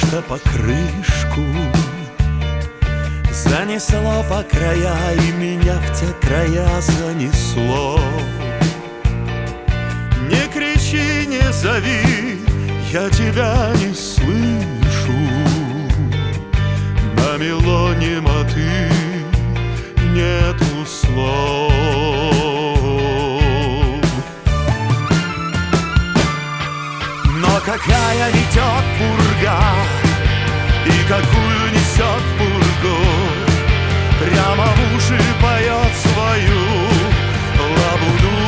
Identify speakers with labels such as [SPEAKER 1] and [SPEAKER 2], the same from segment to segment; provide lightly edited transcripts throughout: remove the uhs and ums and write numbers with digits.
[SPEAKER 1] будто покрышку. Занесло по края, и меня в те края занесло. Не кричи, не зови, я тебя не слышу. Намело немоты, нету слов. Но какая ведет пурга, и какую несет пургу, прямо в уши поет свою лабуду.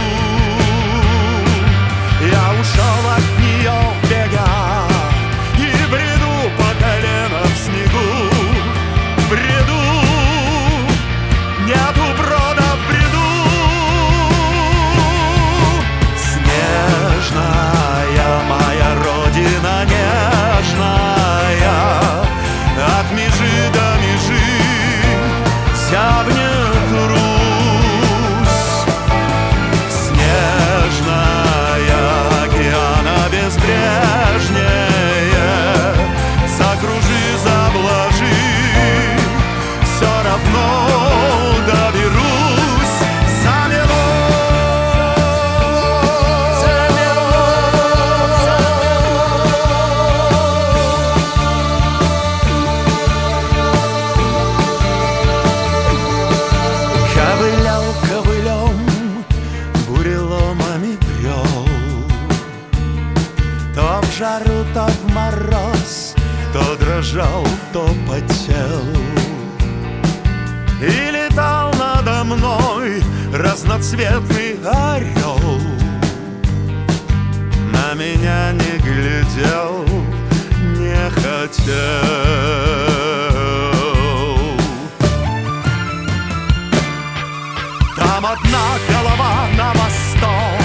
[SPEAKER 1] Я ушел от нее в бега и бреду по колено в снегу. Бреду, нету брода в бреду. Снежная моя родина нежная, от межи до межи зябнет Русь. Снежная океана безбрежнее, закружи, заблажи, все равно доберусь. Замело, ковылял ковылем, буреломами брел, то в жару, то в мороз, то дрожал, то потел. И летал надо мной разноцветный орел. На меня не глядел, не хотел. Там одна голова на восток,